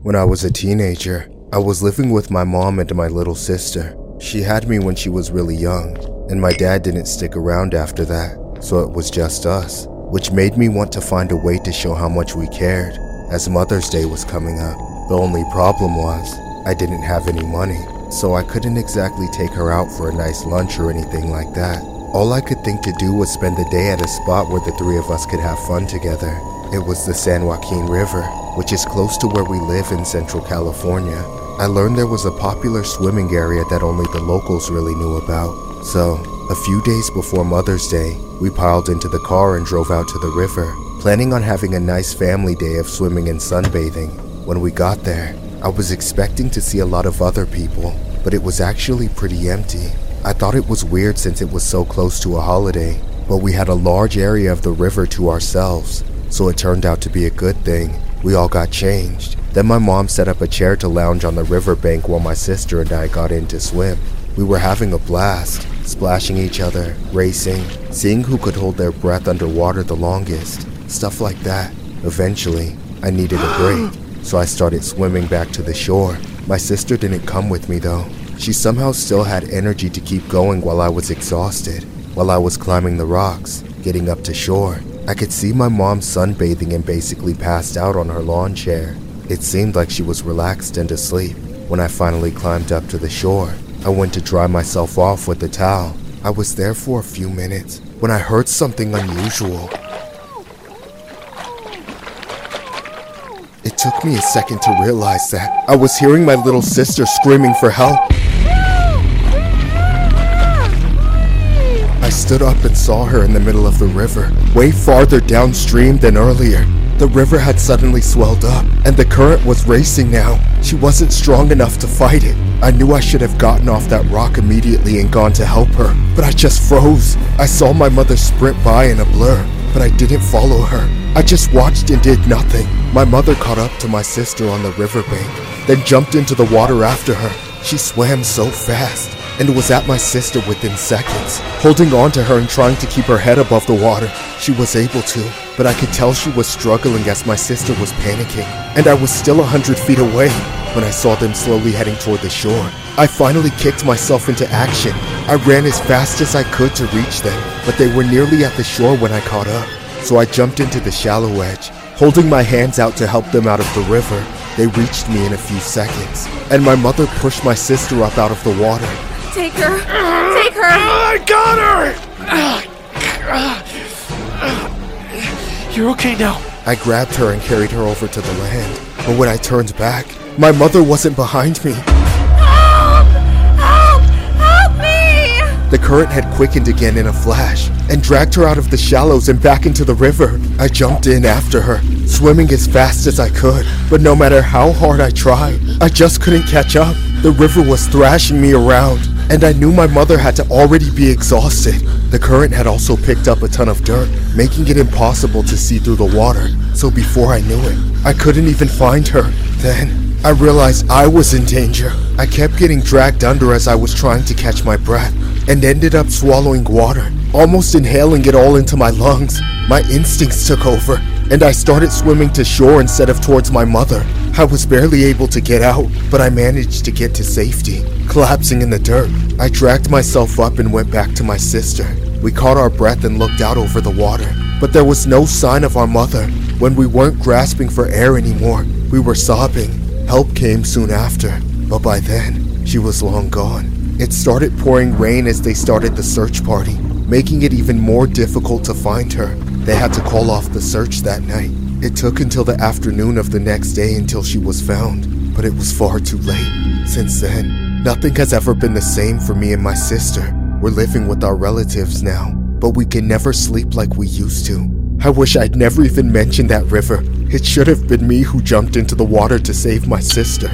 When I was a teenager, I was living with my mom and my little sister. She had me when she was really young, and my dad didn't stick around after that, so it was just us, which made me want to find a way to show how much we cared, as Mother's Day was coming up. The only problem was, I didn't have any money, so I couldn't exactly take her out for a nice lunch or anything like that. All I could think to do was spend the day at a spot where the three of us could have fun together. It was the San Joaquin River, which is close to where we live in Central California. I learned there was a popular swimming area that only the locals really knew about. So, a few days before Mother's Day, we piled into the car and drove out to the river, planning on having a nice family day of swimming and sunbathing. When we got there, I was expecting to see a lot of other people, but it was actually pretty empty. I thought it was weird since it was so close to a holiday, but we had a large area of the river to ourselves, so it turned out to be a good thing. We all got changed. Then my mom set up a chair to lounge on the riverbank while my sister and I got in to swim. We were having a blast, splashing each other, racing, seeing who could hold their breath underwater the longest, stuff like that. Eventually, I needed a break, so I started swimming back to the shore. My sister didn't come with me though. She somehow still had energy to keep going while I was exhausted. While I was climbing the rocks, getting up to shore, I could see my mom sunbathing and basically passed out on her lawn chair. It seemed like she was relaxed and asleep. When I finally climbed up to the shore, I went to dry myself off with the towel. I was there for a few minutes when I heard something unusual. It took me a second to realize that I was hearing my little sister screaming for help. I stood up and saw her in the middle of the river, way farther downstream than earlier. The river had suddenly swelled up, and the current was racing now. She wasn't strong enough to fight it. I knew I should have gotten off that rock immediately and gone to help her, but I just froze. I saw my mother sprint by in a blur, but I didn't follow her. I just watched and did nothing. My mother caught up to my sister on the riverbank, then jumped into the water after her. She swam so fast and was at my sister within seconds. Holding on to her and trying to keep her head above the water, she was able to, but I could tell she was struggling as my sister was panicking, and I was still 100 feet away when I saw them slowly heading toward the shore. I finally kicked myself into action. I ran as fast as I could to reach them, but they were nearly at the shore when I caught up, so I jumped into the shallow edge, holding my hands out to help them out of the river. They reached me in a few seconds, and my mother pushed my sister up out of the water. Take her! Take her! I got her! You're okay now. I grabbed her and carried her over to the land, but when I turned back, my mother wasn't behind me. Help! Help! Help me! The current had quickened again in a flash and dragged her out of the shallows and back into the river. I jumped in after her, swimming as fast as I could, but no matter how hard I tried, I just couldn't catch up. The river was thrashing me around, and I knew my mother had to already be exhausted. The current had also picked up a ton of dirt, making it impossible to see through the water, so before I knew it, I couldn't even find her. Then, I realized I was in danger. I kept getting dragged under as I was trying to catch my breath, and ended up swallowing water, almost inhaling it all into my lungs. My instincts took over, and I started swimming to shore instead of towards my mother. I was barely able to get out, but I managed to get to safety. Collapsing in the dirt, I dragged myself up and went back to my sister. We caught our breath and looked out over the water, but there was no sign of our mother. When we weren't grasping for air anymore, we were sobbing. Help came soon after, but by then, she was long gone. It started pouring rain as they started the search party, making it even more difficult to find her. They had to call off the search that night. It took until the afternoon of the next day until she was found, but it was far too late. Since then, nothing has ever been the same for me and my sister. We're living with our relatives now, but we can never sleep like we used to. I wish I'd never even mentioned that river. It should have been me who jumped into the water to save my sister.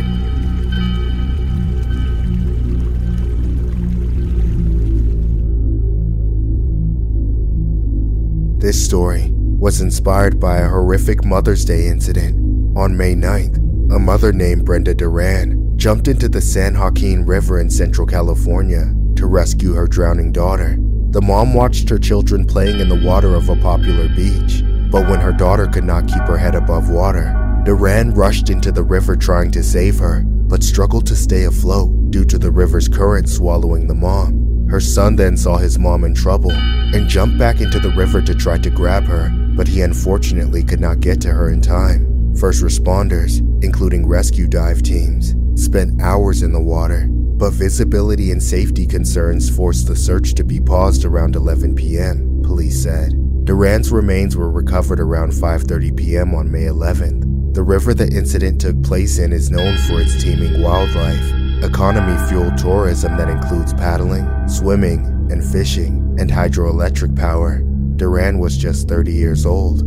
This story was inspired by a horrific Mother's Day incident. On May 9th, a mother named Brenda Duran jumped into the San Joaquin River in Central California to rescue her drowning daughter. The mom watched her children playing in the water of a popular beach, but when her daughter could not keep her head above water, Duran rushed into the river trying to save her, but struggled to stay afloat due to the river's current swallowing the mom. Her son then saw his mom in trouble and jumped back into the river to try to grab her, but he unfortunately could not get to her in time. First responders, including rescue dive teams, spent hours in the water, but visibility and safety concerns forced the search to be paused around 11 p.m., police said. Duran's remains were recovered around 5:30 p.m. on May 11th. The river the incident took place in is known for its teeming wildlife, economy-fueled tourism that includes paddling, swimming, and fishing, and hydroelectric power. Duran was just 30 years old.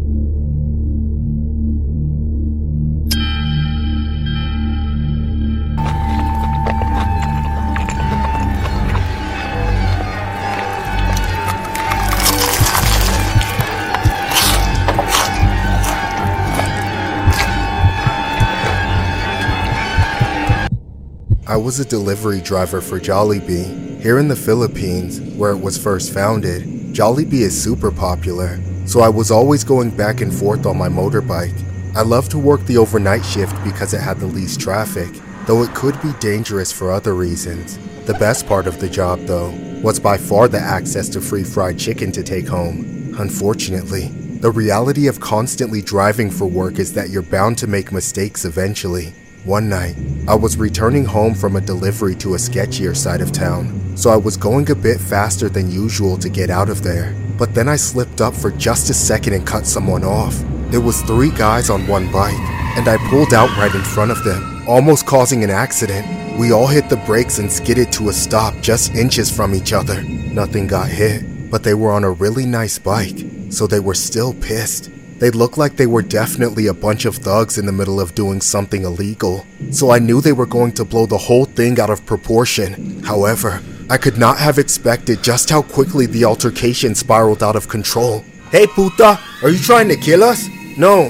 I was a delivery driver for Jollibee. Here in the Philippines, where it was first founded, Jollibee is super popular, so I was always going back and forth on my motorbike. I loved to work the overnight shift because it had the least traffic, though it could be dangerous for other reasons. The best part of the job, though, was by far the access to free fried chicken to take home. Unfortunately, the reality of constantly driving for work is that you're bound to make mistakes eventually. One night, I was returning home from a delivery to a sketchier side of town, so I was going a bit faster than usual to get out of there. But then I slipped up for just a second and cut someone off. It was 3 guys on one bike, and I pulled out right in front of them, almost causing an accident. We all hit the brakes and skidded to a stop just inches from each other. Nothing got hit, but they were on a really nice bike, so they were still pissed. They looked like they were definitely a bunch of thugs in the middle of doing something illegal, so I knew they were going to blow the whole thing out of proportion. However, I could not have expected just how quickly the altercation spiraled out of control. "Hey puta, are you trying to kill us?" No,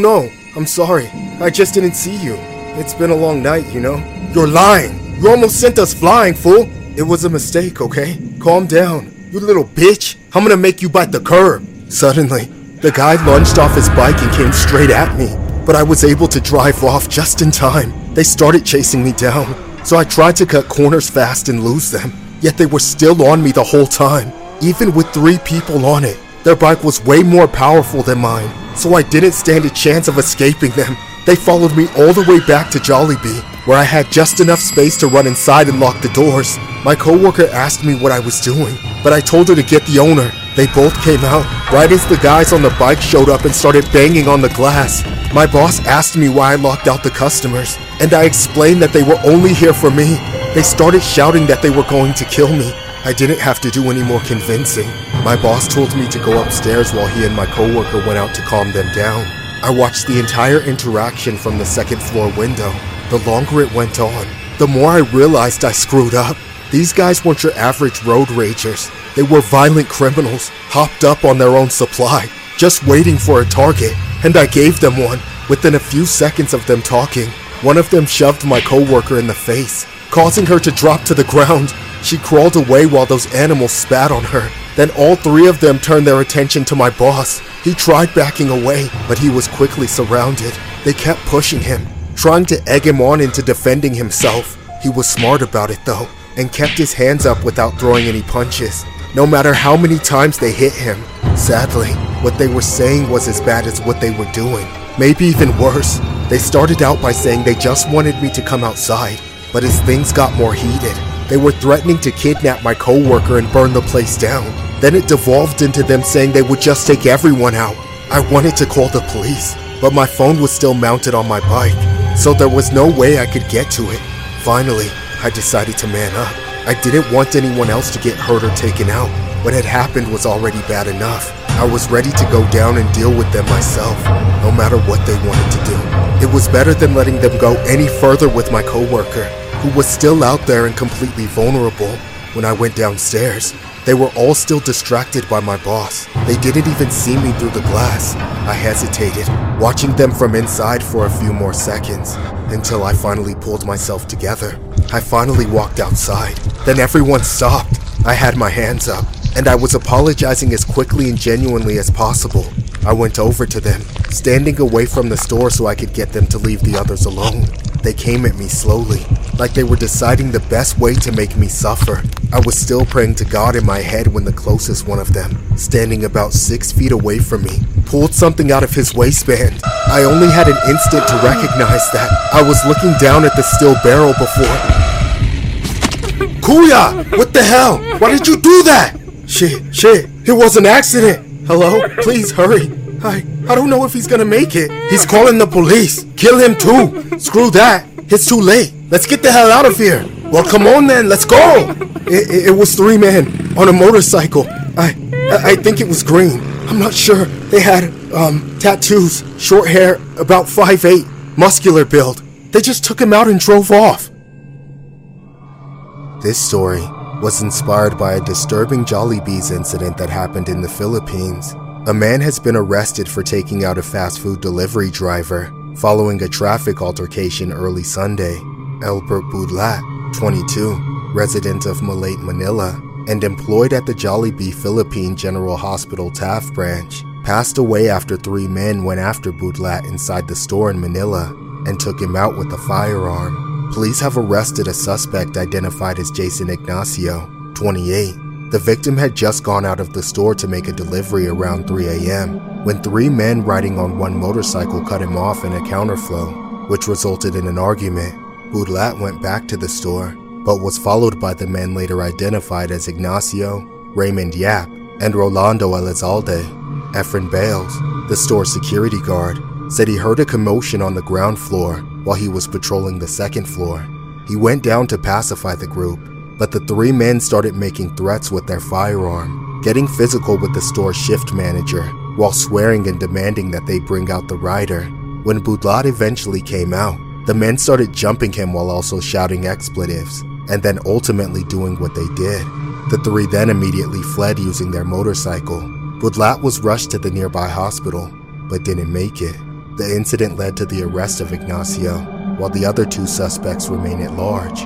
I'm sorry. I just didn't see you. It's been a long night, you know. "You're lying. You almost sent us flying, fool." "It was a mistake, okay? Calm down. You little bitch. I'm gonna make you bite the curb." Suddenly, the guy lunged off his bike and came straight at me, but I was able to drive off just in time. They started chasing me down, so I tried to cut corners fast and lose them, yet they were still on me the whole time. Even with 3 people on it, their bike was way more powerful than mine, so I didn't stand a chance of escaping them. They followed me all the way back to Jollibee, where I had just enough space to run inside and lock the doors. My coworker asked me what I was doing, but I told her to get the owner. They both came out, right as the guys on the bike showed up and started banging on the glass. My boss asked me why I locked out the customers, and I explained that they were only here for me. They started shouting that they were going to kill me. I didn't have to do any more convincing. My boss told me to go upstairs while he and my coworker went out to calm them down. I watched the entire interaction from the second floor window. The longer it went on, the more I realized I screwed up. These guys weren't your average road ragers. They were violent criminals, hopped up on their own supply, just waiting for a target, and I gave them one. Within a few seconds of them talking, one of them shoved my coworker in the face, causing her to drop to the ground. She crawled away while those animals spat on her. Then all 3 of them turned their attention to my boss. He tried backing away, but he was quickly surrounded. They kept pushing him, trying to egg him on into defending himself. He was smart about it though, and kept his hands up without throwing any punches, no matter how many times they hit him. Sadly, what they were saying was as bad as what they were doing, maybe even worse. They started out by saying they just wanted me to come outside, but as things got more heated, they were threatening to kidnap my coworker and burn the place down. Then it devolved into them saying they would just take everyone out. I wanted to call the police, but my phone was still mounted on my bike, so there was no way I could get to it. Finally, I decided to man up. I didn't want anyone else to get hurt or taken out. What had happened was already bad enough. I was ready to go down and deal with them myself, no matter what they wanted to do. It was better than letting them go any further with my coworker, who was still out there and completely vulnerable. When I went downstairs, they were all still distracted by my boss. They didn't even see me through the glass. I hesitated, watching them from inside for a few more seconds, until I finally pulled myself together. I finally walked outside. Then everyone stopped. I had my hands up, and I was apologizing as quickly and genuinely as possible. I went over to them, standing away from the store so I could get them to leave the others alone. They came at me slowly, like they were deciding the best way to make me suffer. I was still praying to God in my head when the closest one of them, standing about 6 feet away from me, pulled something out of his waistband. I only had an instant to recognize that. I was looking down at the steel barrel before. Kuya! What the hell? Why did you do that? Shit, it was an accident. Hello? Please hurry. I don't know if he's gonna make it. He's calling the police. Kill him too. Screw that. It's too late. Let's get the hell out of here. Well, come on then. Let's go. It was 3 men on a motorcycle. I think it was green. I'm not sure. They had tattoos, short hair, about 5'8", muscular build. They just took him out and drove off. This story was inspired by a disturbing Jollibee's incident that happened in the Philippines. A man has been arrested for taking out a fast food delivery driver following a traffic altercation early Sunday. Albert Budlat, 22, resident of Malate, Manila, and employed at the Jollibee Philippine General Hospital Taft branch, passed away after 3 men went after Budlat inside the store in Manila and took him out with a firearm. Police have arrested a suspect identified as Jason Ignacio, 28. The victim had just gone out of the store to make a delivery around 3 a.m. when 3 men riding on one motorcycle cut him off in a counterflow, which resulted in an argument. Budlat went back to the store, but was followed by the men later identified as Ignacio, Raymond Yap, and Rolando Elizalde. Efren Bales, the store security guard, said he heard a commotion on the ground floor while he was patrolling the 2nd floor. He went down to pacify the group, but the 3 men started making threats with their firearm, getting physical with the store shift manager, while swearing and demanding that they bring out the rider. When Budlat eventually came out, the men started jumping him while also shouting expletives, and then ultimately doing what they did. The 3 then immediately fled using their motorcycle. Budlat was rushed to the nearby hospital, but didn't make it. The incident led to the arrest of Ignacio, while the other 2 suspects remain at large.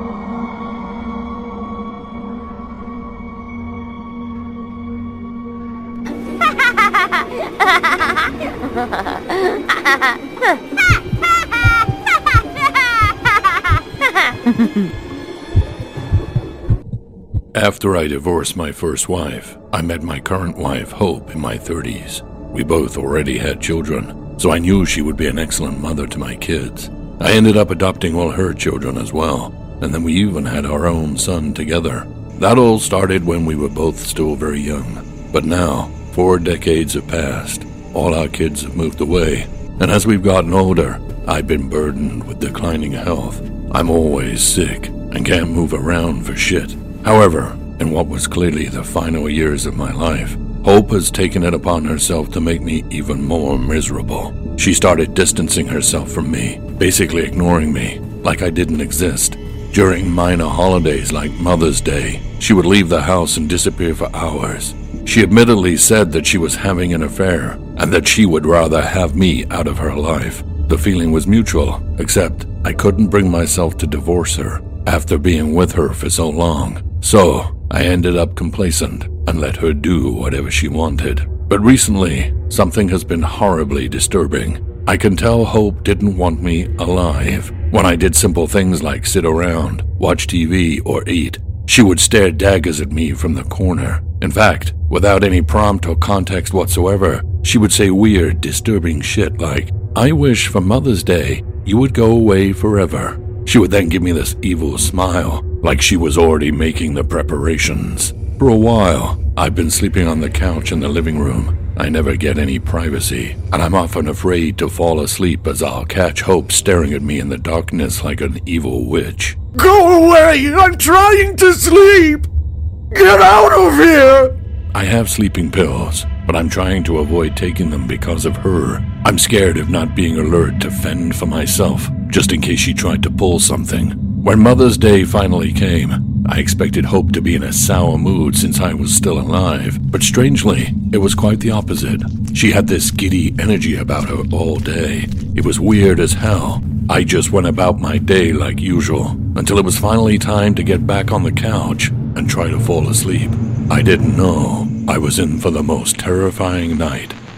After I divorced my first wife, I met my current wife, Hope, in my 30s. We both already had children, so I knew she would be an excellent mother to my kids. I ended up adopting all her children as well, and then we even had our own son together. That all started when we were both still very young. But now, 4 decades have passed, all our kids have moved away, and as we've gotten older, I've been burdened with declining health. I'm always sick and can't move around for shit. However, in what was clearly the final years of my life, Hope has taken it upon herself to make me even more miserable. She started distancing herself from me, basically ignoring me, like I didn't exist. During minor holidays like Mother's Day, she would leave the house and disappear for hours. She admittedly said that she was having an affair, and that she would rather have me out of her life. The feeling was mutual, except I couldn't bring myself to divorce her after being with her for so long. So, I ended up complacent and let her do whatever she wanted. But recently, something has been horribly disturbing. I can tell Hope didn't want me alive. When I did simple things like sit around, watch TV, or eat, she would stare daggers at me from the corner. In fact, without any prompt or context whatsoever, she would say weird, disturbing shit like, "I wish for Mother's Day you would go away forever." She would then give me this evil smile, like she was already making the preparations. For a while, I've been sleeping on the couch in the living room. I never get any privacy, and I'm often afraid to fall asleep as I'll catch Hope staring at me in the darkness like an evil witch. Go away! I'm trying to sleep! Get out of here! I have sleeping pills, but I'm trying to avoid taking them because of her. I'm scared of not being alert to fend for myself, just in case she tried to pull something. When Mother's Day finally came, I expected Hope to be in a sour mood since I was still alive, but strangely, it was quite the opposite. She had this giddy energy about her all day. It was weird as hell. I just went about my day like usual, until it was finally time to get back on the couch and try to fall asleep. I didn't know I was in for the most terrifying night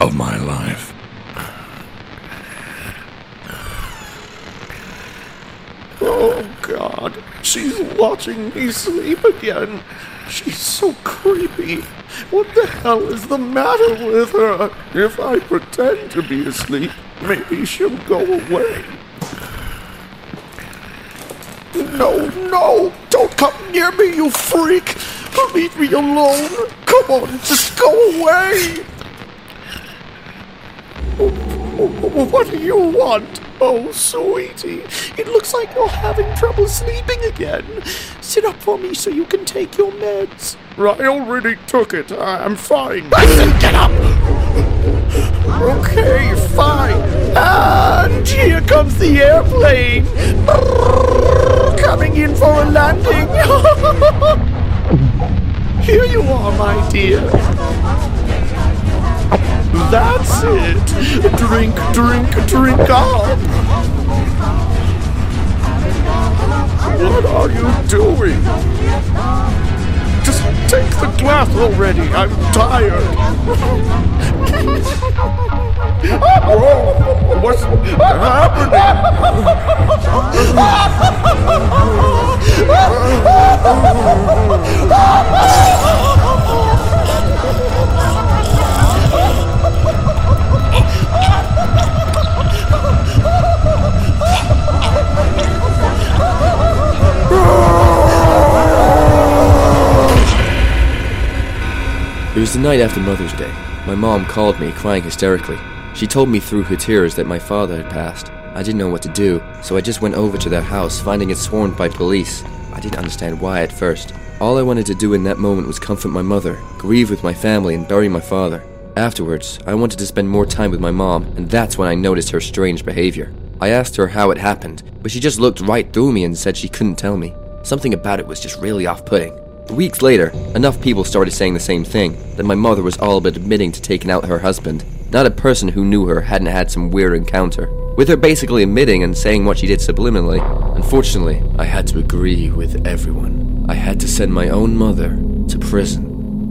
of my life. Oh, God. She's watching me sleep again. She's so creepy. What the hell is the matter with her? If I pretend to be asleep, maybe she'll go away. No! Don't come near me, you freak! Leave me alone! Come on, just go away! What do you want? Oh, sweetie, it looks like you're having trouble sleeping again. Sit up for me so you can take your meds. I already took it. I'm fine. I said get up! Okay, fine. And here comes the airplane. Coming in for a landing. Here you are, my dear. That's it. Drink up. What are you doing? Just take the glass already. I'm tired. Whoa, what's It was the night after Mother's Day. My mom called me, crying hysterically. She told me through her tears that my father had passed. I didn't know what to do, so I just went over to their house, finding it swarmed by police. I didn't understand why at first. All I wanted to do in that moment was comfort my mother, grieve with my family, and bury my father. Afterwards, I wanted to spend more time with my mom, and that's when I noticed her strange behavior. I asked her how it happened, but she just looked right through me and said she couldn't tell me. Something about it was just really off-putting. Weeks later, enough people started saying the same thing, that my mother was all but admitting to taking out her husband. Not a person who knew her hadn't had some weird encounter, with her basically admitting and saying what she did subliminally. Unfortunately, I had to agree with everyone. I had to send my own mother to prison.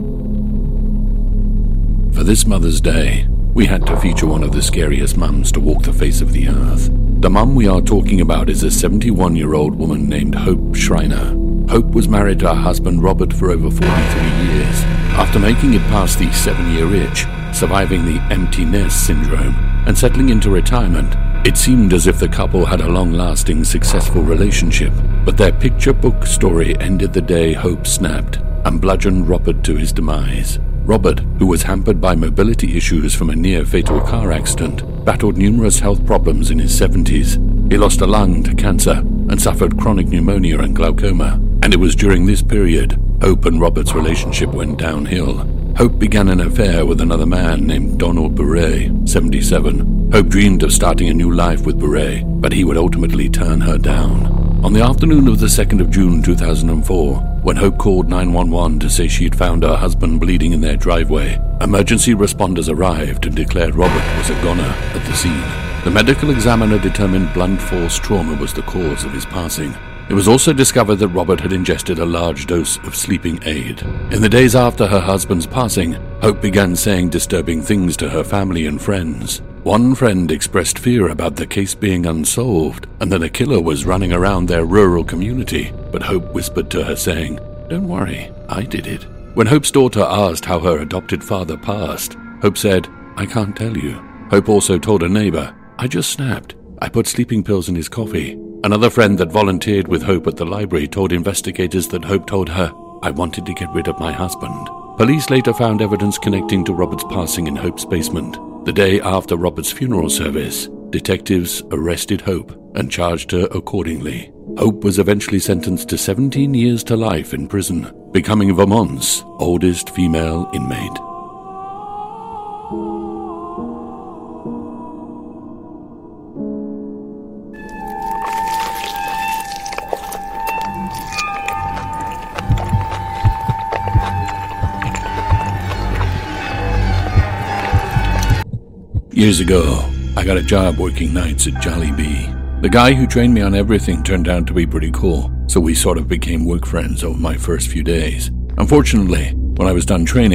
For this Mother's Day, we had to feature one of the scariest mums to walk the face of the earth. The mum we are talking about is a 71-year-old woman named Hope Schreiner. Hope was married to her husband Robert for over 43 years. After making it past the 7-year itch, surviving the empty nest syndrome, and settling into retirement, it seemed as if the couple had a long-lasting, successful relationship. But their picture book story ended the day Hope snapped and bludgeoned Robert to his demise. Robert, who was hampered by mobility issues from a near-fatal car accident, battled numerous health problems in his 70s. He lost a lung to cancer and suffered chronic pneumonia and glaucoma. And it was during this period, Hope and Robert's relationship went downhill. Hope began an affair with another man named Donald Bure, 77. Hope dreamed of starting a new life with Bure, but he would ultimately turn her down. On the afternoon of the 2nd of June 2004, when Hope called 911 to say she had found her husband bleeding in their driveway, emergency responders arrived and declared Robert was a goner at the scene. The medical examiner determined blunt force trauma was the cause of his passing. It was also discovered that Robert had ingested a large dose of sleeping aid. In the days after her husband's passing, Hope began saying disturbing things to her family and friends. One friend expressed fear about the case being unsolved and that a killer was running around their rural community, but Hope whispered to her saying, "Don't worry, I did it." When Hope's daughter asked how her adopted father passed, Hope said, "I can't tell you." Hope also told a neighbor, "I just snapped. I put sleeping pills in his coffee." Another friend that volunteered with Hope at the library told investigators that Hope told her, "I wanted to get rid of my husband." Police later found evidence connecting to Robert's passing in Hope's basement. The day after Robert's funeral service, detectives arrested Hope and charged her accordingly. Hope was eventually sentenced to 17 years to life in prison, becoming Vermont's oldest female inmate. Years ago, I got a job working nights at Jollibee. The guy who trained me on everything turned out to be pretty cool, so we sort of became work friends over my first few days. Unfortunately, when I was done training,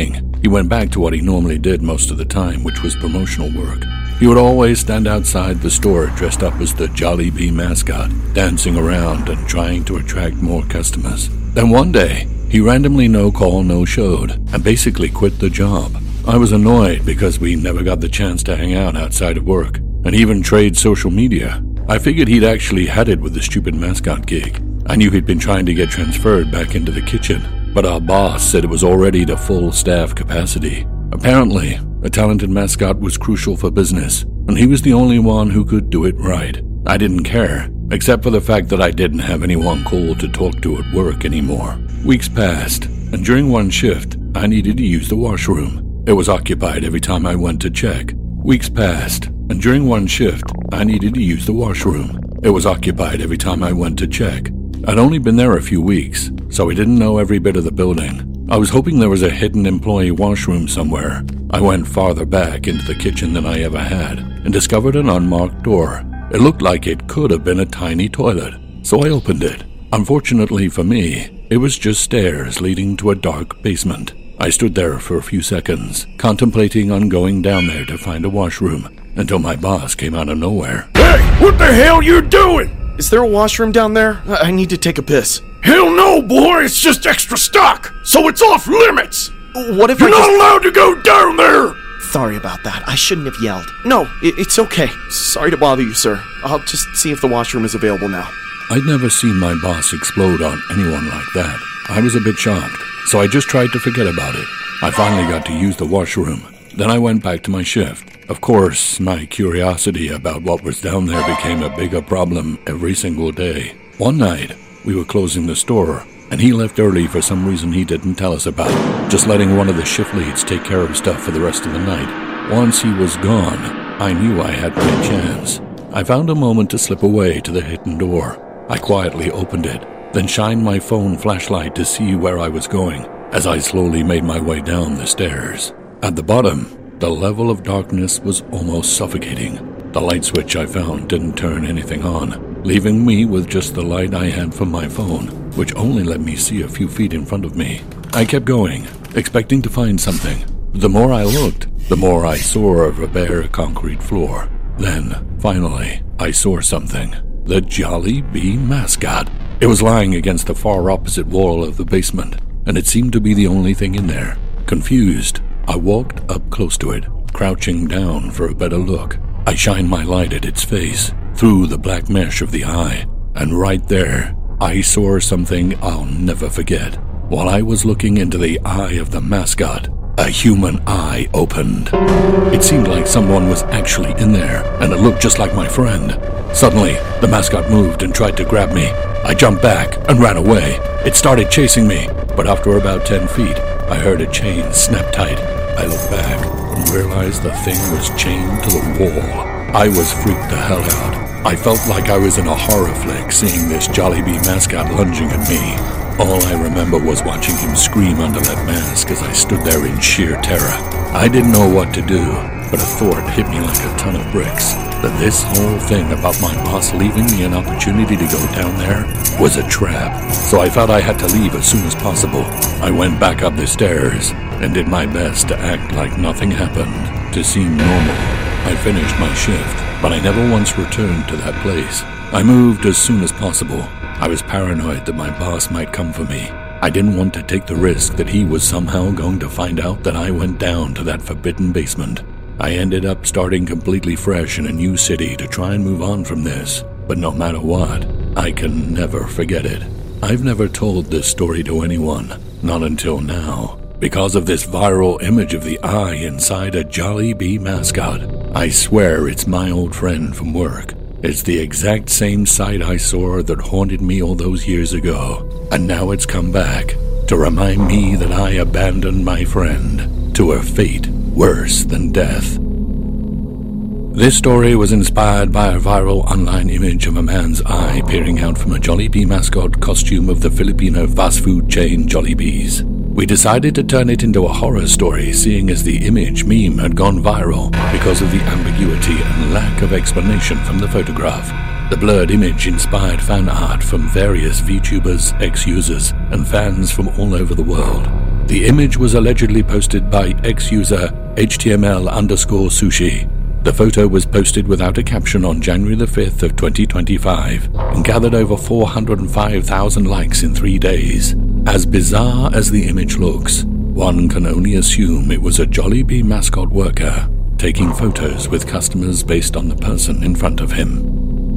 he went back to what he normally did most of the time, which was promotional work. He would always stand outside the store dressed up as the Jollibee mascot, dancing around and trying to attract more customers. Then one day, he randomly no-call, no-showed, and basically quit the job. I was annoyed because we never got the chance to hang out outside of work, and even trade social media. I figured he'd actually had it with the stupid mascot gig. I knew he'd been trying to get transferred back into the kitchen, but our boss said it was already to full staff capacity. Apparently, a talented mascot was crucial for business, and he was the only one who could do it right. I didn't care, except for the fact that I didn't have anyone cool to talk to at work anymore. Weeks passed, and during one shift, I needed to use the washroom. It was occupied every time I went to check. Weeks passed, and during one shift, I needed to use the washroom. It was occupied every time I went to check. I'd only been there a few weeks, so I didn't know every bit of the building. I was hoping there was a hidden employee washroom somewhere. I went farther back into the kitchen than I ever had, and discovered an unmarked door. It looked like it could have been a tiny toilet, so I opened it. Unfortunately for me, it was just stairs leading to a dark basement. I stood there for a few seconds, contemplating on going down there to find a washroom, until my boss came out of nowhere. Hey, what the hell you doing? Is there a washroom down there? I need to take a piss. Hell no, boy, it's just extra stock, so it's off limits. What if You're not allowed to go down there! Sorry about that. I shouldn't have yelled. No, it's okay. Sorry to bother you, sir. I'll just see if the washroom is available now. I'd never seen my boss explode on anyone like that. I was a bit shocked, so I just tried to forget about it. I finally got to use the washroom. Then I went back to my shift. Of course, my curiosity about what was down there became a bigger problem every single day. One night, we were closing the store, and he left early for some reason he didn't tell us about, just letting one of the shift leads take care of stuff for the rest of the night. Once he was gone, I knew I had my chance. I found a moment to slip away to the hidden door. I quietly opened it, then shined my phone flashlight to see where I was going, as I slowly made my way down the stairs. At the bottom, the level of darkness was almost suffocating. The light switch I found didn't turn anything on, leaving me with just the light I had from my phone, which only let me see a few feet in front of me. I kept going, expecting to find something. The more I looked, the more I saw of a bare concrete floor. Then, finally, I saw something. The Jollibee mascot. It was lying against the far opposite wall of the basement, and it seemed to be the only thing in there. Confused, I walked up close to it, crouching down for a better look. I shined my light at its face, through the black mesh of the eye, and right there, I saw something I'll never forget. While I was looking into the eye of the mascot, a human eye opened. It seemed like someone was actually in there, and it looked just like my friend. Suddenly, the mascot moved and tried to grab me. I jumped back and ran away. It started chasing me, but after about 10 feet, I heard a chain snap tight. I looked back and realized the thing was chained to the wall. I was freaked the hell out. I felt like I was in a horror flick seeing this Jollibee mascot lunging at me. All I remember was watching him scream under that mask as I stood there in sheer terror. I didn't know what to do, but a thought hit me like a ton of bricks. That this whole thing about my boss leaving me an opportunity to go down there was a trap, so I thought I had to leave as soon as possible. I went back up the stairs and did my best to act like nothing happened, to seem normal. I finished my shift, but I never once returned to that place. I moved as soon as possible. I was paranoid that my boss might come for me. I didn't want to take the risk that he was somehow going to find out that I went down to that forbidden basement. I ended up starting completely fresh in a new city to try and move on from this, but no matter what, I can never forget it. I've never told this story to anyone, not until now, because of this viral image of the eye inside a Jollibee mascot. I swear it's my old friend from work. It's the exact same sight I saw that haunted me all those years ago, and now it's come back to remind me that I abandoned my friend to a fate worse than death. This story was inspired by a viral online image of a man's eye peering out from a Jollibee mascot costume of the Filipino fast food chain Jollibee's. We decided to turn it into a horror story, seeing as the image meme had gone viral because of the ambiguity and lack of explanation from the photograph. The blurred image inspired fan art from various VTubers, ex-users, and fans from all over the world. The image was allegedly posted by ex-user HTML_sushi. The photo was posted without a caption on January the 5th of 2025 and gathered over 405,000 likes in 3 days. As bizarre as the image looks, one can only assume it was a Jollibee mascot worker taking photos with customers based on the person in front of him.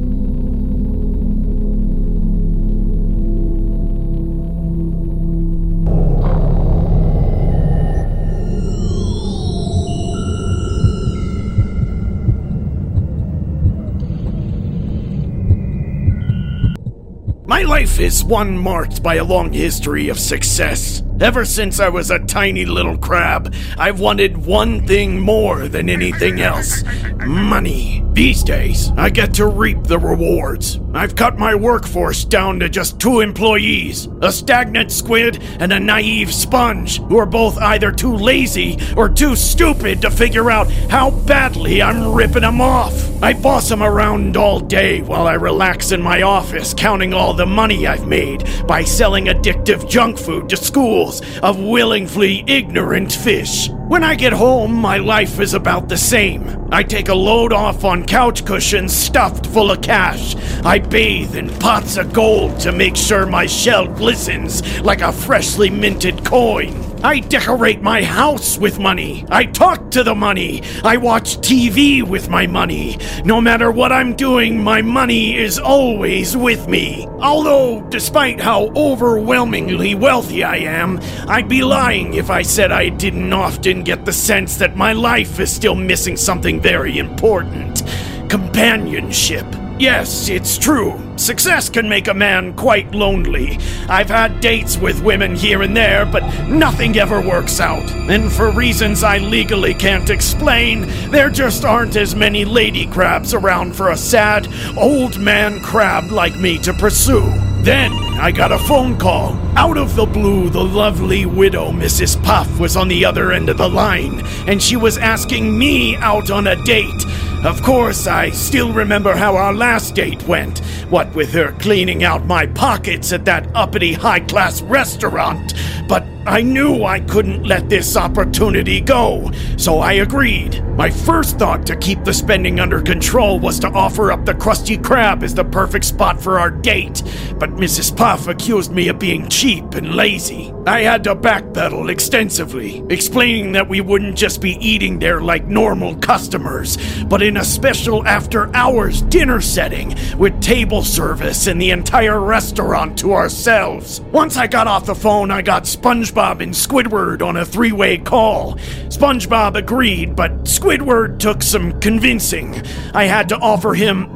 My life is one marked by a long history of success. Ever since I was a tiny little crab, I've wanted one thing more than anything else: money. These days, I get to reap the rewards. I've cut my workforce down to just 2 employees, a stagnant squid and a naive sponge, who are both either too lazy or too stupid to figure out how badly I'm ripping them off. I boss them around all day while I relax in my office, counting all the money I've made by selling addictive junk food to schools of willingly ignorant fish. When I get home, my life is about the same. I take a load off on couch cushions stuffed full of cash. I bathe in pots of gold to make sure my shell glistens like a freshly minted coin. I decorate my house with money. I talk to the money. I watch TV with my money. No matter what I'm doing, my money is always with me. Although, despite how overwhelmingly wealthy I am, I'd be lying if I said I didn't often get the sense that my life is still missing something very important: companionship. Yes, it's true. Success can make a man quite lonely. I've had dates with women here and there, but nothing ever works out. And for reasons I legally can't explain, there just aren't as many lady crabs around for a sad, old man crab like me to pursue. Then I got a phone call. Out of the blue, the lovely widow Mrs. Puff was on the other end of the line, and she was asking me out on a date. Of course, I still remember how our last date went, what with her cleaning out my pockets at that uppity high-class restaurant. But I knew I couldn't let this opportunity go, so I agreed. My first thought to keep the spending under control was to offer up the Krusty Krab as the perfect spot for our date, but Mrs. Puff accused me of being cheap and lazy. I had to backpedal extensively, explaining that we wouldn't just be eating there like normal customers, but in a special after-hours dinner setting with table service and the entire restaurant to ourselves. Once I got off the phone, I got SpongeBob and Squidward on a 3-way call. SpongeBob agreed, but Squidward took some convincing. I had to offer him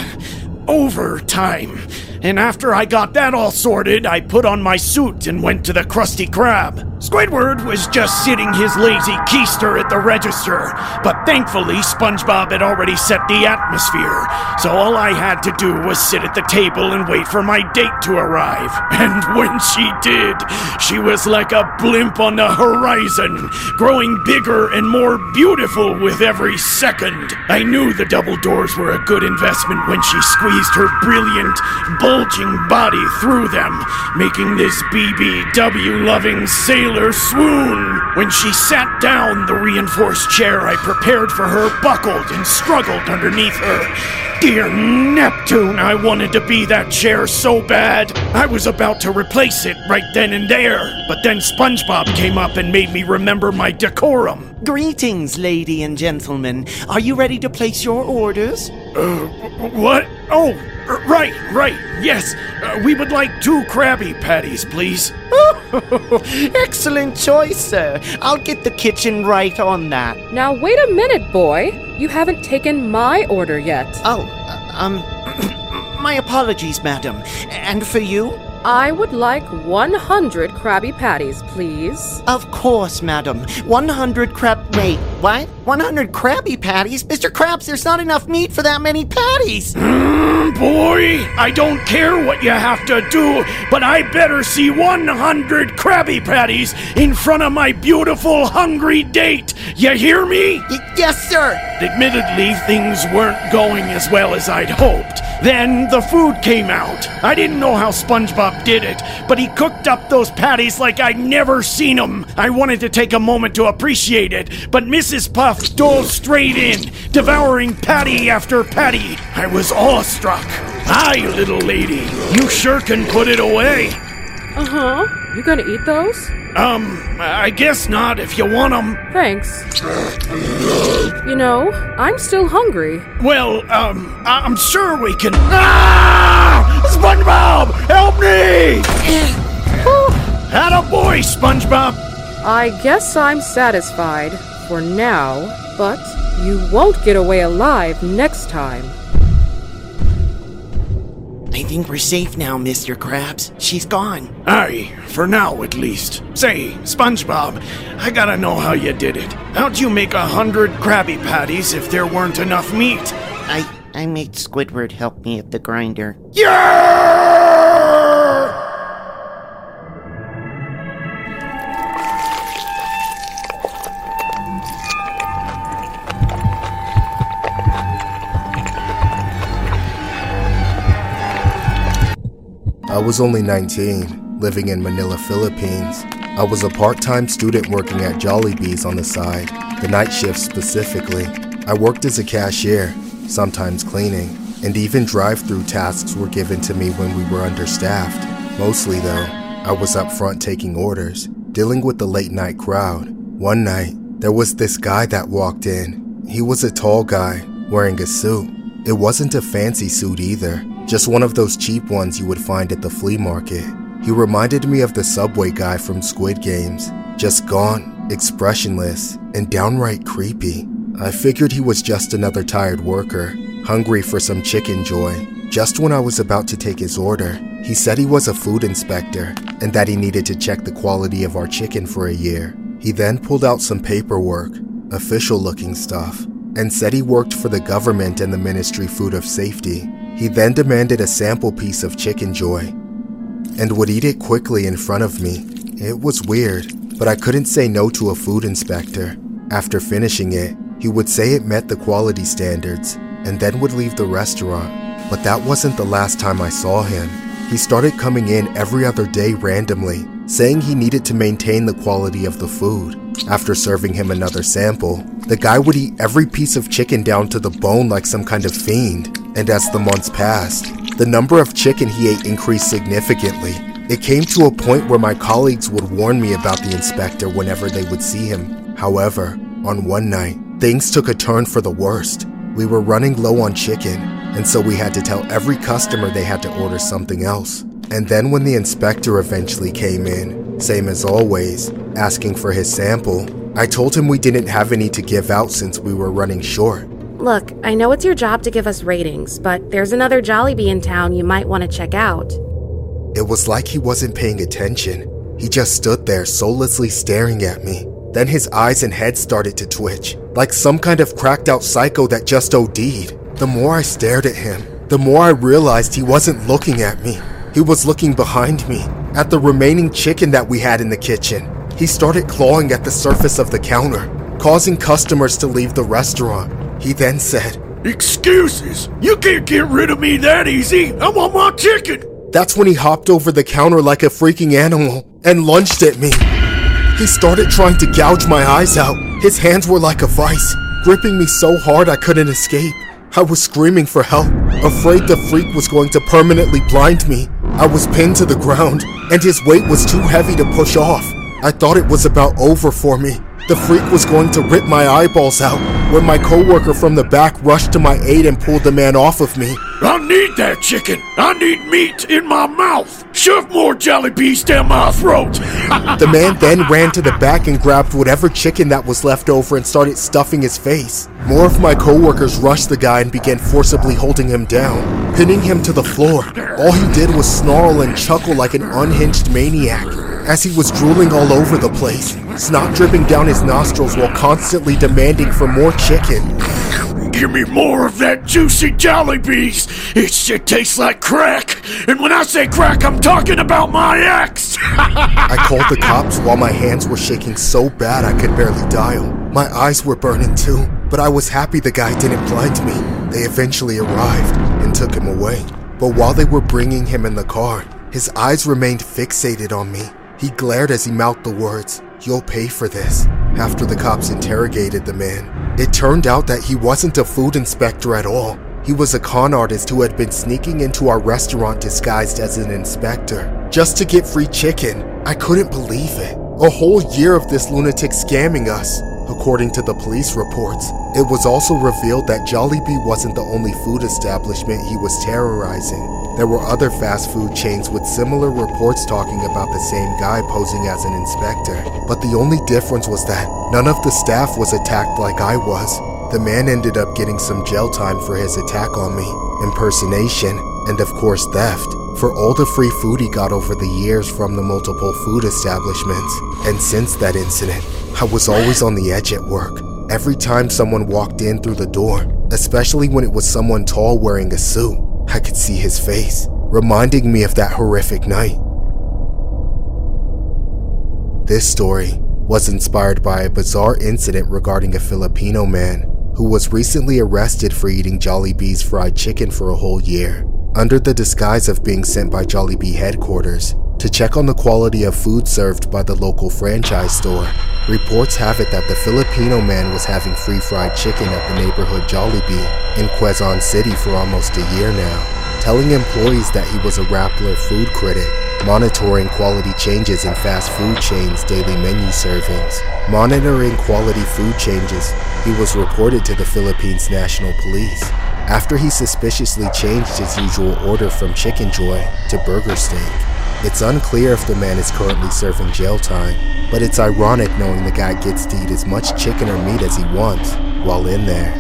overtime. And after I got that all sorted, I put on my suit and went to the Krusty Krab. Squidward was just sitting his lazy keister at the register, but thankfully SpongeBob had already set the atmosphere, so all I had to do was sit at the table and wait for my date to arrive. And when she did, she was like a blimp on the horizon, growing bigger and more beautiful with every second. I knew the double doors were a good investment when she squeezed her brilliant, bulging body through them, making this BBW-loving sailor swoon. When she sat down, the reinforced chair I prepared for her buckled and struggled underneath her. Dear Neptune, I wanted to be that chair so bad. I was about to replace it right then and there, but then SpongeBob came up and made me remember my decorum. Greetings, lady and gentlemen. Are you ready to place your orders? What? Oh, right, yes. We would like 2 Krabby Patties, please. Excellent choice, sir. I'll get the kitchen right on that. Now wait a minute, boy. You haven't taken my order yet. My apologies, madam. And for you? I would like 100 Krabby Patties, please. Of course, madam. 100 crab... What? 100 Krabby Patties? Mr. Krabs, there's not enough meat for that many patties! Boy, I don't care what you have to do, but I better see 100 Krabby Patties in front of my beautiful, hungry date. You hear me? Yes, sir! Admittedly, things weren't going as well as I'd hoped. Then the food came out. I didn't know how SpongeBob did it, but he cooked up those patties like I'd never seen them. I wanted to take a moment to appreciate it, but Mrs. Puff dove straight in, devouring patty after patty. I was awestruck. Hi, little lady. You sure can put it away. Uh-huh. You gonna eat those? I guess not if you want them. Thanks. You know, I'm still hungry. Well, I'm sure we can... Ah! SpongeBob! Help me! Attaboy, SpongeBob! I guess I'm satisfied for now, but you won't get away alive next time. I think we're safe now, Mr. Krabs. She's gone. Aye, for now at least. Say, SpongeBob, I gotta know how you did it. How'd you make 100 Krabby Patties if there weren't enough meat? I made Squidward help me at the grinder. Yeah! I was only 19, living in Manila, Philippines. I was a part-time student working at Jollibee's on the side, the night shift specifically. I worked as a cashier, sometimes cleaning, and even drive-through tasks were given to me when we were understaffed. Mostly though, I was up front taking orders, dealing with the late-night crowd. One night, there was this guy that walked in. He was a tall guy, wearing a suit. It wasn't a fancy suit either, just one of those cheap ones you would find at the flea market. He reminded me of the Subway guy from Squid Games, just gaunt, expressionless, and downright creepy. I figured he was just another tired worker, hungry for some chicken joy. Just when I was about to take his order, he said he was a food inspector and that he needed to check the quality of our chicken for a year. He then pulled out some paperwork, official-looking stuff, and said he worked for the government and the Ministry Food of Safety. He then demanded a sample piece of Chicken Joy and would eat it quickly in front of me. It was weird, but I couldn't say no to a food inspector. After finishing it, he would say it met the quality standards and then would leave the restaurant. But that wasn't the last time I saw him. He started coming in every other day randomly, saying he needed to maintain the quality of the food. After serving him another sample, the guy would eat every piece of chicken down to the bone like some kind of fiend. And as the months passed, the number of chicken he ate increased significantly. It came to a point where my colleagues would warn me about the inspector whenever they would see him. However, on one night, things took a turn for the worst. We were running low on chicken, and so we had to tell every customer they had to order something else. And then when the inspector eventually came in, same as always, asking for his sample, I told him we didn't have any to give out since we were running short. Look, I know it's your job to give us ratings, but there's another Jollibee in town you might want to check out. It was like he wasn't paying attention. He just stood there soullessly staring at me. Then his eyes and head started to twitch, like some kind of cracked out psycho that just OD'd. The more I stared at him, the more I realized he wasn't looking at me. He was looking behind me, at the remaining chicken that we had in the kitchen. He started clawing at the surface of the counter, causing customers to leave the restaurant. He then said, "Excuses! You can't get rid of me that easy! I want my chicken!" That's when he hopped over the counter like a freaking animal and lunged at me. He started trying to gouge my eyes out. His hands were like a vice, gripping me so hard I couldn't escape. I was screaming for help, afraid the freak was going to permanently blind me. I was pinned to the ground, and his weight was too heavy to push off. I thought it was about over for me. The freak was going to rip my eyeballs out when my coworker from the back rushed to my aid and pulled the man off of me. "I need that chicken! I need meat in my mouth! Shove more Jollibees down my throat!" The man then ran to the back and grabbed whatever chicken that was left over and started stuffing his face. More of my coworkers rushed the guy and began forcibly holding him down, pinning him to the floor. All he did was snarl and chuckle like an unhinged maniac. as he was drooling all over the place, snot dripping down his nostrils while constantly demanding for more chicken. Give me more of that juicy Jollibees. It shit tastes like crack. And when I say crack, I'm talking about my ex. I called the cops while my hands were shaking so bad I could barely dial. My eyes were burning too, but I was happy the guy didn't blind me. They eventually arrived and took him away. But while they were bringing him in the car, his eyes remained fixated on me. He glared as he mouthed the words, "You'll pay for this," after the cops interrogated the man. It turned out that he wasn't a food inspector at all. He was a con artist who had been sneaking into our restaurant disguised as an inspector, just to get free chicken. I couldn't believe it. A whole year of this lunatic scamming us. According to the police reports, it was also revealed that Jollibee wasn't the only food establishment he was terrorizing. There were other fast food chains with similar reports talking about the same guy posing as an inspector. But the only difference was that none of the staff was attacked like I was. The man ended up getting some jail time for his attack on me, impersonation, and of course theft, for all the free food he got over the years from the multiple food establishments. And since that incident, I was always on the edge at work. Every time someone walked in through the door, especially when it was someone tall wearing a suit, I could see his face, reminding me of that horrific night. This story was inspired by a bizarre incident regarding a Filipino man who was recently arrested for eating Jollibee's fried chicken for a whole year, under the disguise of being sent by Jollibee headquarters to check on the quality of food served by the local franchise store. Reports have it that the Filipino man was having free fried chicken at the neighborhood Jollibee in Quezon City for almost a year now, telling employees that he was a Rappler food critic, monitoring quality changes in fast food chains' daily menu servings. Monitoring quality food changes, he was reported to the Philippines National Police after he suspiciously changed his usual order from Chicken Joy to burger steak. It's unclear if the man is currently serving jail time, but it's ironic knowing the guy gets to eat as much chicken or meat as he wants while in there.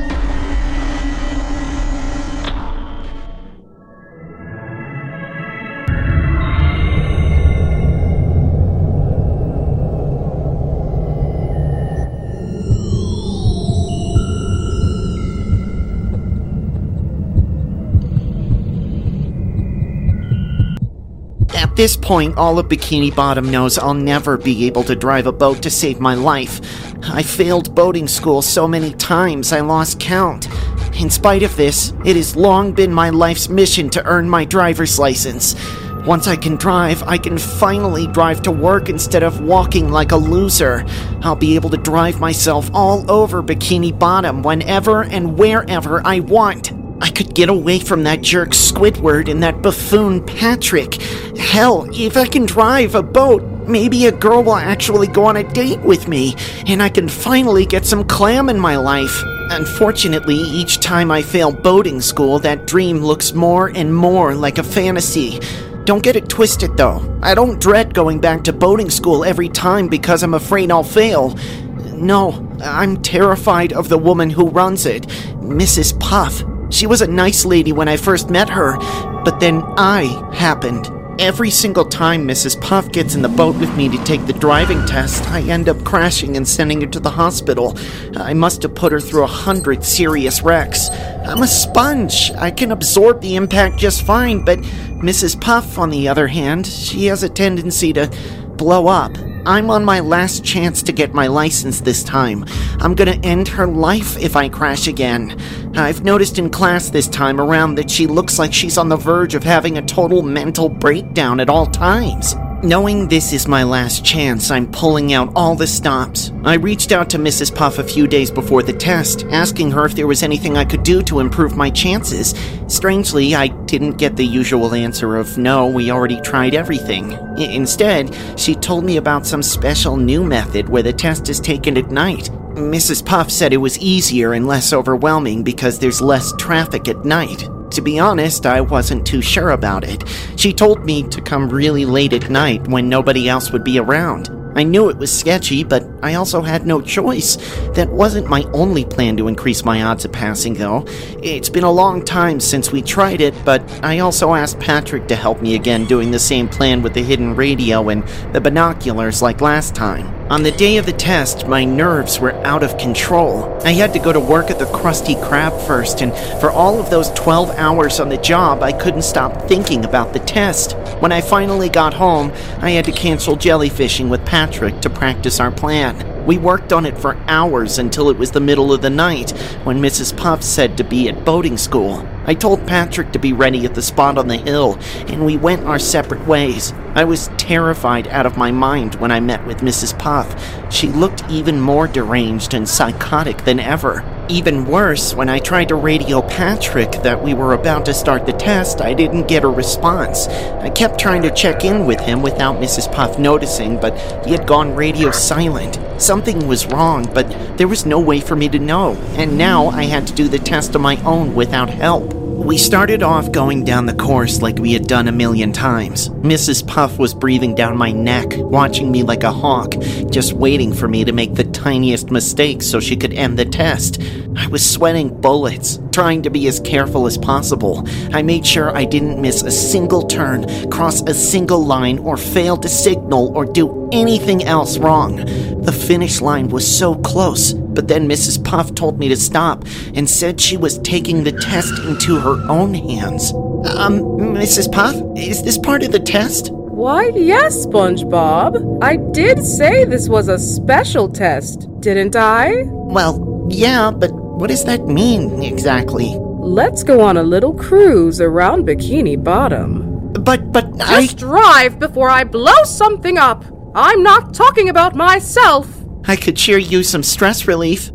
At this point, all of Bikini Bottom knows I'll never be able to drive a boat to save my life. I failed boating school so many times I lost count. In spite of this, it has long been my life's mission to earn my driver's license. Once I can drive, I can finally drive to work instead of walking like a loser. I'll be able to drive myself all over Bikini Bottom whenever and wherever I want. I could get away from that jerk Squidward and that buffoon Patrick. Hell, if I can drive a boat, maybe a girl will actually go on a date with me, and I can finally get some clam in my life. Unfortunately, each time I fail boating school, that dream looks more and more like a fantasy. Don't get it twisted though. I don't dread going back to boating school every time because I'm afraid I'll fail. No, I'm terrified of the woman who runs it, Mrs. Puff. She was a nice lady when I first met her, but then I happened. Every single time Mrs. Puff gets in the boat with me to take the driving test, I end up crashing and sending her to the hospital. I must have put her through 100 serious wrecks. I'm a sponge. I can absorb the impact just fine, but Mrs. Puff, on the other hand, she has a tendency to blow up. I'm on my last chance to get my license this time. I'm gonna end her life if I crash again. I've noticed in class this time around that she looks like she's on the verge of having a total mental breakdown at all times. Knowing this is my last chance, I'm pulling out all the stops. I reached out to Mrs. Puff a few days before the test, asking her if there was anything I could do to improve my chances. Strangely, I didn't get the usual answer of, no, we already tried everything. Instead, she told me about some special new method where the test is taken at night. Mrs. Puff said it was easier and less overwhelming because there's less traffic at night. To be honest, I wasn't too sure about it. She told me to come really late at night when nobody else would be around. I knew it was sketchy, but I also had no choice. That wasn't my only plan to increase my odds of passing, though. It's been a long time since we tried it, but I also asked Patrick to help me again, doing the same plan with the hidden radio and the binoculars like last time. On the day of the test, my nerves were out of control. I had to go to work at the Krusty Krab first, and for all of those 12 hours on the job, I couldn't stop thinking about the test. When I finally got home, I had to cancel jellyfishing with Patrick to practice our plan. We worked on it for hours until it was the middle of the night when Mrs. Puff said to be at boating school. I told Patrick to be ready at the spot on the hill, and we went our separate ways. I was terrified out of my mind when I met with Mrs. Puff. She looked even more deranged and psychotic than ever. Even worse, when I tried to radio Patrick that we were about to start the test, I didn't get a response. I kept trying to check in with him without Mrs. Puff noticing, but he had gone radio silent. Something was wrong, but there was no way for me to know, and now I had to do the test on my own without help. We started off going down the course like we had done a million times. Mrs. Puff was breathing down my neck, watching me like a hawk, just waiting for me to make the tiniest mistake so she could end the test. I was sweating bullets, trying to be as careful as possible. I made sure I didn't miss a single turn, cross a single line, or fail to signal or do anything else wrong. The finish line was so close, but then Mrs. Puff told me to stop and said she was taking the test into her own hands. Mrs. Puff, is this part of the test? Why, yes, SpongeBob. I did say this was a special test, didn't I? Well, yeah, but what does that mean exactly? Let's go on a little cruise around Bikini Bottom. But Just drive before I blow something up. I'm not talking about myself. I could sure use some stress relief.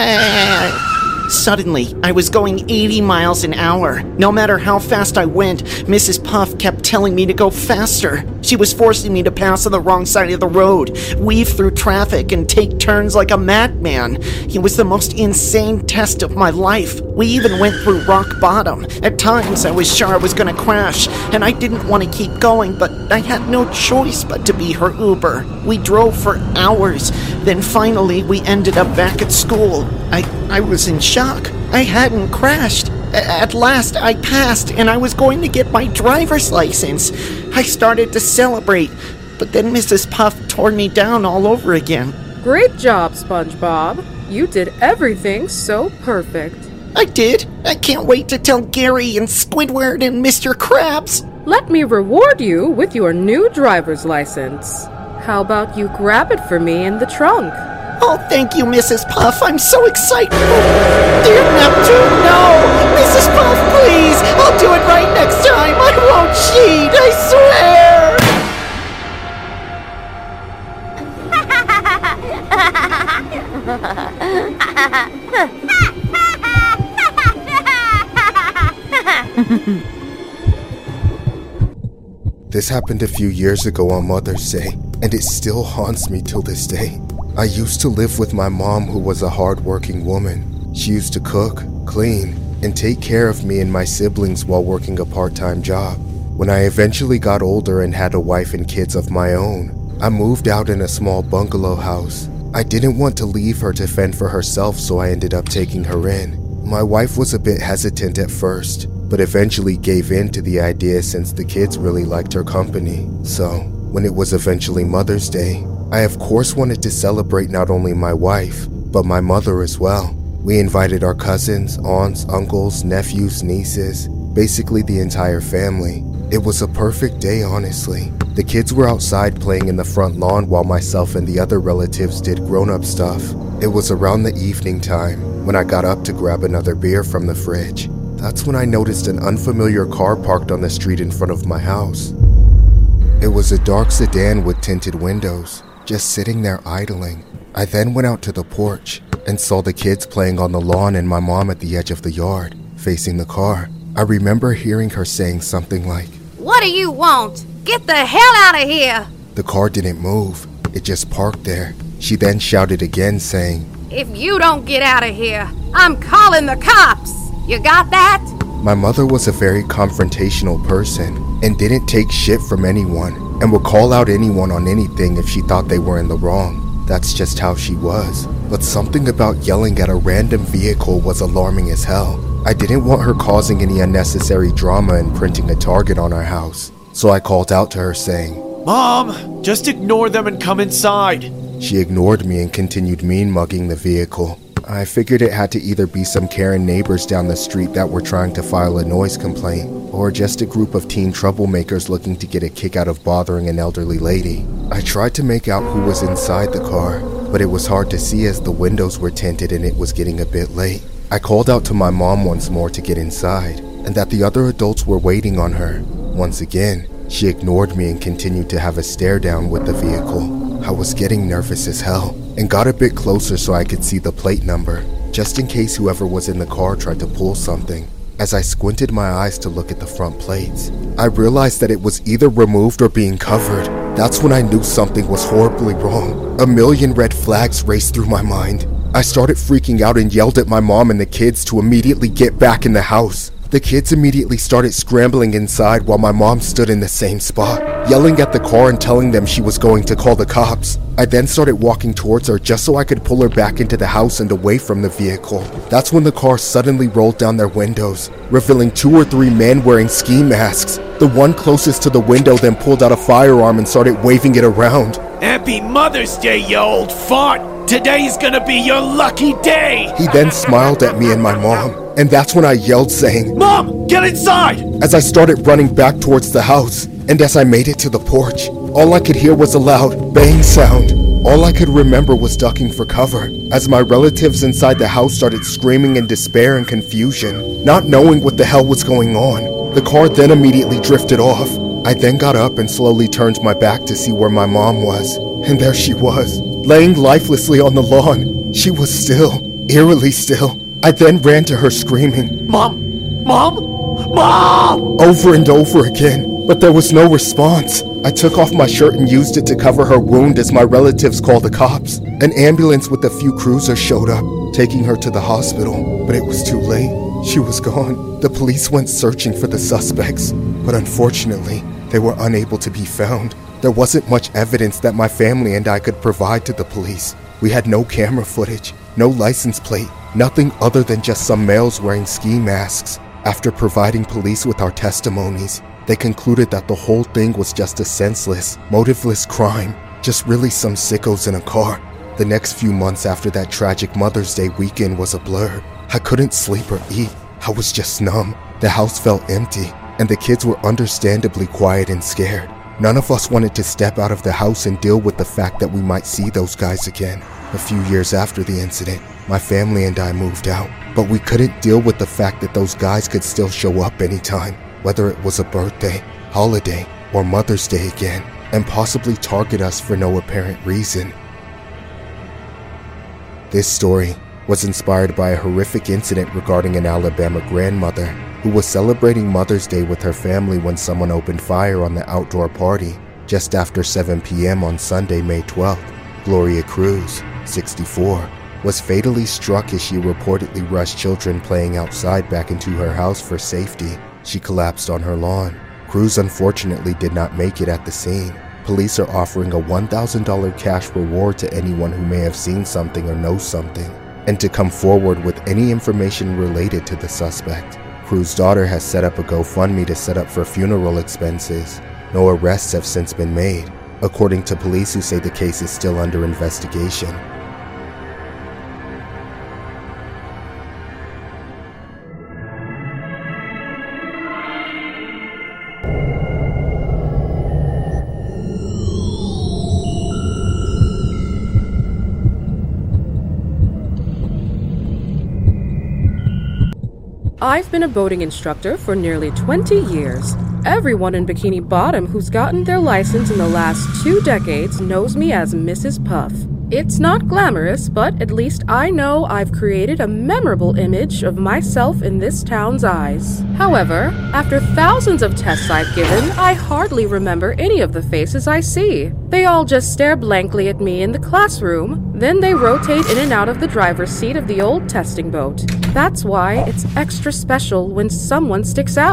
Suddenly, I was going 80 miles an hour. No matter how fast I went, Mrs. Puff kept telling me to go faster. She was forcing me to pass on the wrong side of the road, weave through traffic, and take turns like a madman. It was the most insane test of my life. We even went through rock bottom. At times, I was sure I was going to crash, and I didn't want to keep going, but I had no choice but to be her Uber. We drove for hours. Then finally, we ended up back at school. I was in shock. I hadn't crashed. At last, I passed, and I was going to get my driver's license. I started to celebrate, but then Mrs. Puff tore me down all over again. Great job, SpongeBob. You did everything so perfect. I did. I can't wait to tell Gary and Squidward and Mr. Krabs. Let me reward you with your new driver's license. How about you grab it for me in the trunk? Oh, thank you, Mrs. Puff. I'm so excited. Oh, dear Neptune, no! Mrs. Puff, please! I'll do it right next time. I won't cheat, I swear! This happened a few years ago on Mother's Day, and it still haunts me till this day. I used to live with my mom, who was a hard-working woman. She used to cook, clean, and take care of me and my siblings while working a part-time job. When I eventually got older and had a wife and kids of my own, I moved out in a small bungalow house. I didn't want to leave her to fend for herself, so I ended up taking her in. My wife was a bit hesitant at first, but eventually gave in to the idea since the kids really liked her company. So, when it was eventually Mother's Day, I of course wanted to celebrate not only my wife, but my mother as well. We invited our cousins, aunts, uncles, nephews, nieces, basically the entire family. It was a perfect day, honestly. The kids were outside playing in the front lawn while myself and the other relatives did grown-up stuff. It was around the evening time when I got up to grab another beer from the fridge. That's when I noticed an unfamiliar car parked on the street in front of my house. It was a dark sedan with tinted windows, just sitting there idling. I then went out to the porch and saw the kids playing on the lawn and my mom at the edge of the yard, facing the car. I remember hearing her saying something like, "What do you want? Get the hell out of here!" The car didn't move. It just parked there. She then shouted again, saying, "If you don't get out of here, I'm calling the cops. You got that?" My mother was a very confrontational person and didn't take shit from anyone. and would call out anyone on anything if she thought they were in the wrong. That's just how she was. But something about yelling at a random vehicle was alarming as hell. I didn't want her causing any unnecessary drama and printing a target on our house. So I called out to her saying, "Mom, just ignore them and come inside." She ignored me and continued mean-mugging the vehicle. I figured it had to either be some Karen neighbors down the street that were trying to file a noise complaint, or just a group of teen troublemakers looking to get a kick out of bothering an elderly lady. I tried to make out who was inside the car, but it was hard to see as the windows were tinted and it was getting a bit late. I called out to my mom once more to get inside, and that the other adults were waiting on her. Once again, she ignored me and continued to have a stare down with the vehicle. I was getting nervous as hell, and got a bit closer so I could see the plate number, just in case whoever was in the car tried to pull something. As I squinted my eyes to look at the front plates, I realized that it was either removed or being covered. That's when I knew something was horribly wrong. A million red flags raced through my mind. I started freaking out and yelled at my mom and the kids to immediately get back in the house. The kids immediately started scrambling inside while my mom stood in the same spot, yelling at the car and telling them she was going to call the cops. I then started walking towards her just so I could pull her back into the house and away from the vehicle. That's when the car suddenly rolled down their windows, revealing 2 or 3 men wearing ski masks. The one closest to the window then pulled out a firearm and started waving it around. Happy Mother's Day, you old fart! Today's gonna be your lucky day! He then smiled at me and my mom, and that's when I yelled saying, "Mom, get inside!" as I started running back towards the house. And as I made it to the porch, all I could hear was a loud bang sound. All I could remember was ducking for cover, as my relatives inside the house started screaming in despair and confusion, not knowing what the hell was going on. The car then immediately drifted off. I then got up and slowly turned my back to see where my mom was, and there she was, laying lifelessly on the lawn. She was still, eerily still. I then ran to her screaming, "Mom! Mom! Mom!" over and over again, but there was no response. I took off my shirt and used it to cover her wound as my relatives called the cops. An ambulance with a few cruisers showed up, taking her to the hospital, but it was too late. She was gone. The police went searching for the suspects, but unfortunately, they were unable to be found. There wasn't much evidence that my family and I could provide to the police. We had no camera footage, no license plate, nothing other than just some males wearing ski masks. After providing police with our testimonies, they concluded that the whole thing was just a senseless, motiveless crime, just really some sickos in a car. The next few months after that tragic Mother's Day weekend was a blur. I couldn't sleep or eat. I was just numb. The house felt empty, and the kids were understandably quiet and scared. None of us wanted to step out of the house and deal with the fact that we might see those guys again. A few years after the incident, my family and I moved out, but we couldn't deal with the fact that those guys could still show up anytime, whether it was a birthday, holiday, or Mother's Day again, and possibly target us for no apparent reason. This story was inspired by a horrific incident regarding an Alabama grandmother who was celebrating Mother's Day with her family when someone opened fire on the outdoor party just after 7 p.m. on Sunday, May 12th. Gloria Cruz, 64, was fatally struck as she reportedly rushed children playing outside back into her house for safety. She collapsed on her lawn. Cruz unfortunately did not make it at the scene. Police are offering a $1,000 cash reward to anyone who may have seen something or knows something, and to come forward with any information related to the suspect. Cruz's daughter has set up a GoFundMe to set up for funeral expenses. No arrests have since been made, according to police who say the case is still under investigation. I've been a boating instructor for nearly 20 years. Everyone in Bikini Bottom who's gotten their license in the last 2 decades knows me as Mrs. Puff. It's not glamorous, but at least I know I've created a memorable image of myself in this town's eyes. However, after thousands of tests I've given, I hardly remember any of the faces I see. They all just stare blankly at me in the classroom, then they rotate in and out of the driver's seat of the old testing boat. That's why it's extra special when someone sticks out.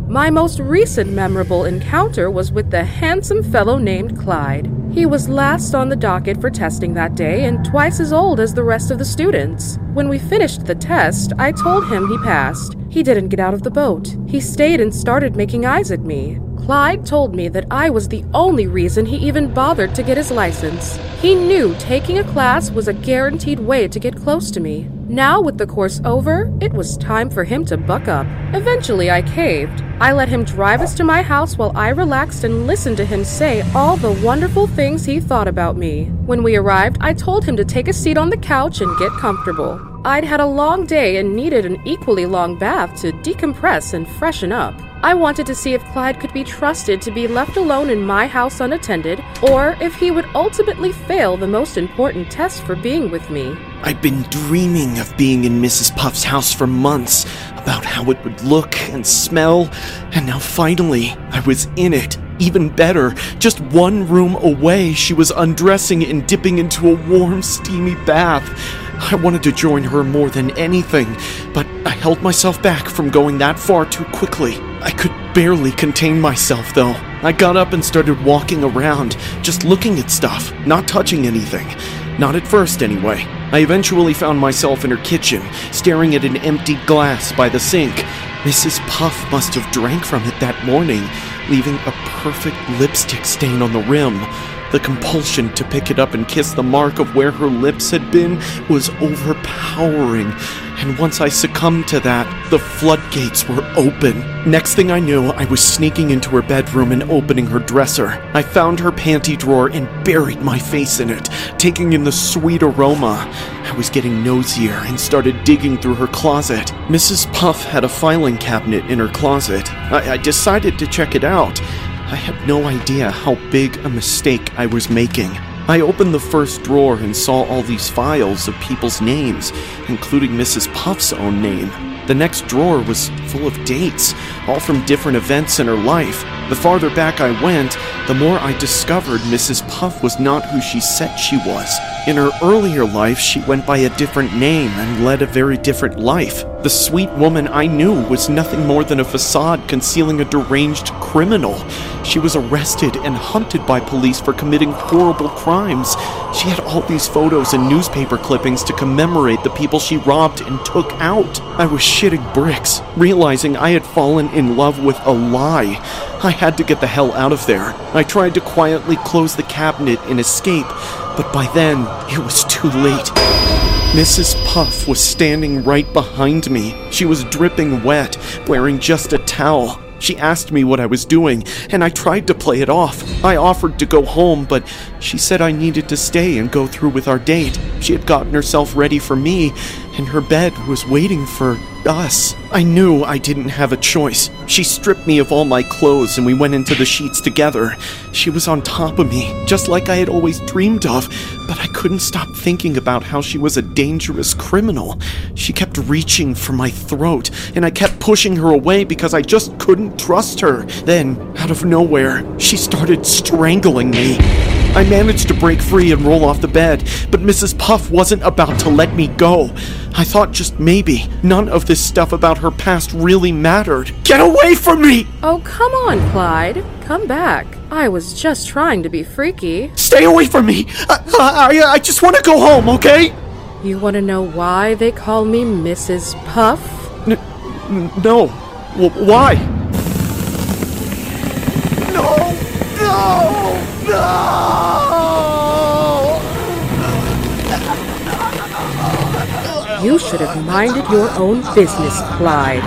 My most recent memorable encounter was with the handsome fellow named Clyde. He was last on the docket for testing that day and twice as old as the rest of the students. When we finished the test, I told him he passed. He didn't get out of the boat. He stayed and started making eyes at me. Clyde told me that I was the only reason he even bothered to get his license. He knew taking a class was a guaranteed way to get close to me. Now, with the course over, it was time for him to buck up. Eventually, I caved. I let him drive us to my house while I relaxed and listened to him say all the wonderful things he thought about me. When we arrived, I told him to take a seat on the couch and get comfortable. I'd had a long day and needed an equally long bath to decompress and freshen up. I wanted to see if Clyde could be trusted to be left alone in my house unattended, or if he would ultimately fail the most important test for being with me. I'd been dreaming of being in Mrs. Puff's house for months, about how it would look and smell, and now finally, I was in it. Even better, just one room away, she was undressing and dipping into a warm, steamy bath. I wanted to join her more than anything, but I held myself back from going that far too quickly. I could barely contain myself, though. I got up and started walking around, just looking at stuff, not touching anything. Not at first, anyway. I eventually found myself in her kitchen, staring at an empty glass by the sink. Mrs. Puff must have drank from it that morning, leaving a perfect lipstick stain on the rim. The compulsion to pick it up and kiss the mark of where her lips had been was overpowering, and once I succumbed to that, the floodgates were open. Next thing I knew, I was sneaking into her bedroom and opening her dresser. I found her panty drawer and buried my face in it, taking in the sweet aroma. I was getting nosier and started digging through her closet. Mrs. Puff had a filing cabinet in her closet. I decided to check it out. I had no idea how big a mistake I was making. I opened the first drawer and saw all these files of people's names, including Mrs. Puff's own name. The next drawer was full of dates, all from different events in her life. The farther back I went, the more I discovered Mrs. Puff was not who she said she was. In her earlier life, she went by a different name and led a very different life. The sweet woman I knew was nothing more than a facade concealing a deranged criminal. She was arrested and hunted by police for committing horrible crimes. She had all these photos and newspaper clippings to commemorate the people she robbed and took out. I was shitting bricks, realizing I had fallen in love with a lie. I had to get the hell out of there. I tried to quietly close the cabinet and escape, but by then, it was too late. Mrs. Puff was standing right behind me. She was dripping wet, wearing just a towel. She asked me what I was doing, and I tried to play it off. I offered to go home, but she said I needed to stay and go through with our date. She had gotten herself ready for me, and her bed was waiting for us. I knew I didn't have a choice. She stripped me of all my clothes and we went into the sheets together. She was on top of me, just like I had always dreamed of, but I couldn't stop thinking about how she was a dangerous criminal. She kept reaching for my throat, and I kept pushing her away because I just couldn't trust her. Then, out of nowhere, she started strangling me. I managed to break free and roll off the bed, but Mrs. Puff wasn't about to let me go. I thought just maybe none of this stuff about her past really mattered. Get away from me! Oh, come on, Clyde. Come back. I was just trying to be freaky. Stay away from me! I just want to go home, okay? You want to know why they call me Mrs. Puff? No. Why? No! You should have minded your own business, Clyde.